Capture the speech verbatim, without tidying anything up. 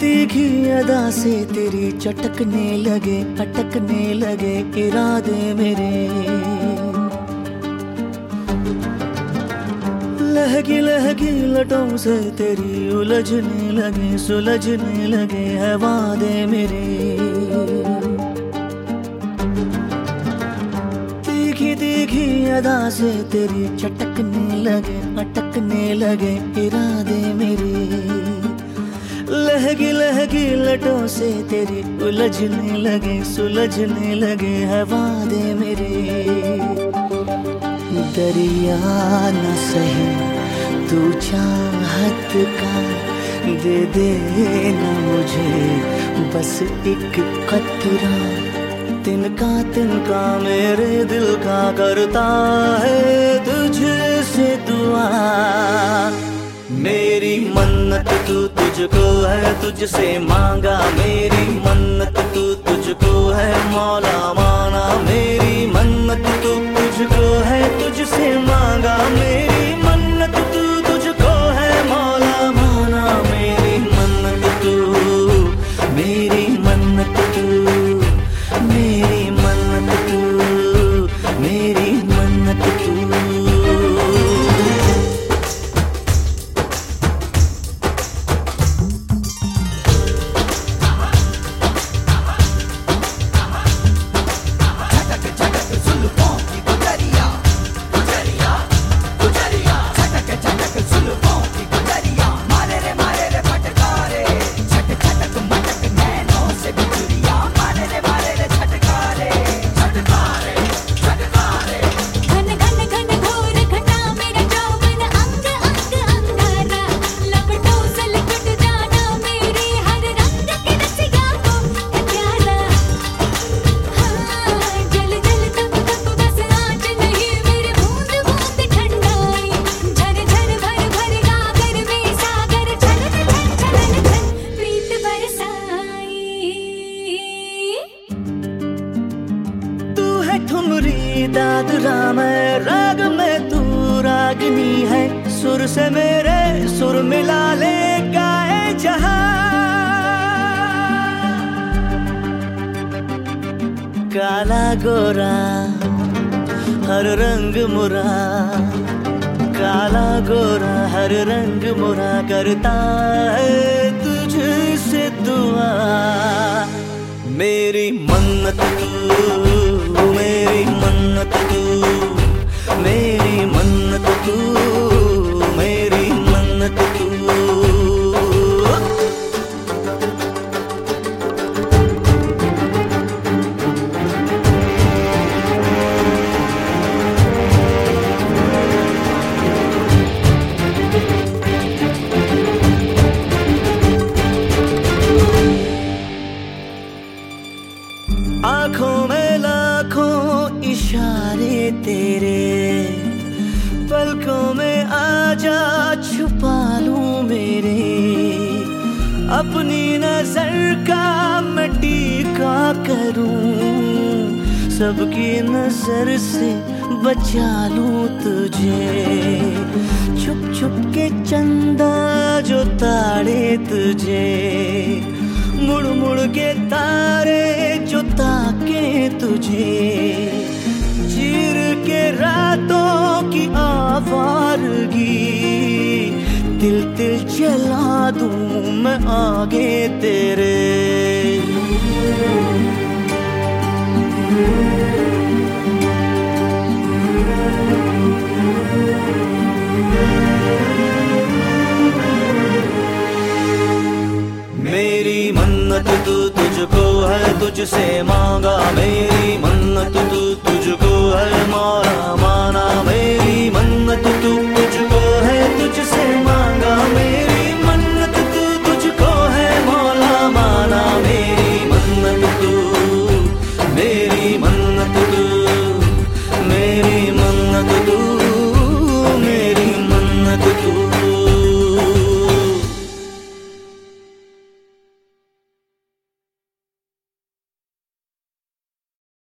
तीखी अदा से तेरी चटकने लगे, अटकने लगे इरादे मेरे। लहकी लहकी लटों से तेरी उलझने लगे, सुलझने लगे है वादे मेरे। तीखी तीखी अदा से तेरी चटकने लगे, अटकने लगे इरादे मेरे। लहकी लहकी लटों से तेरी उलझने लगे, सुलझने लगे है वादे मेरे। दरिया न सही तू चाहत का, दे दे न मुझे बस एक कतरा। तिनका तिनका मेरे दिल का करता है तुझसे दुआ। मेरी मन्नत तू तुझको है, तुझसे मांगा मेरी मन्नत तू तुझको है मौला माना। मेरी मन्नत तू तुझको है, तुझसे मांगा मेरी मन्नत तू तुझको है मौला माना। मेरी मन्नत तू, मेरी मन्नत तू, मेरी मन्नत तू, मेरी मन्नत तू। ठुमरी दादरा मैं राग में तू रागनी है। सुर से मेरे सुर मिला ले गाए जहां। काला गोरा हर रंग मुरा, काला गोरा हर रंग मुरा करता है तुझसे दुआ। मेरी मन्नत तू, मेरी मन्नत तू, मेरी मन्नत तू, मेरी मन्नत तू। आँखों में लाखों इशारे तेरे, पलकों में आजा छुपा लूं मेरे। अपनी नजर का मैं टीका करूं, सबकी नजर से बचा लूं तुझे। छुप छुप के चंदा जो ताड़े तुझे, मुड़ मुड़ के तारे जो ताके तुझे। चीर के रातों की आवारगी, तिल तिल जला दूं मैं आगे तेरे। मेरी मन्नत तू तुझको है, तुझसे मांगा मेरी मन्नत तू तुझको है मौला माना। मेरी मन्नत तू तुझको है, तुझसे मांगा मेरी मन्नत तू तुझको है मौला माना। मेरी मन्नत तू, मेरी मन्नत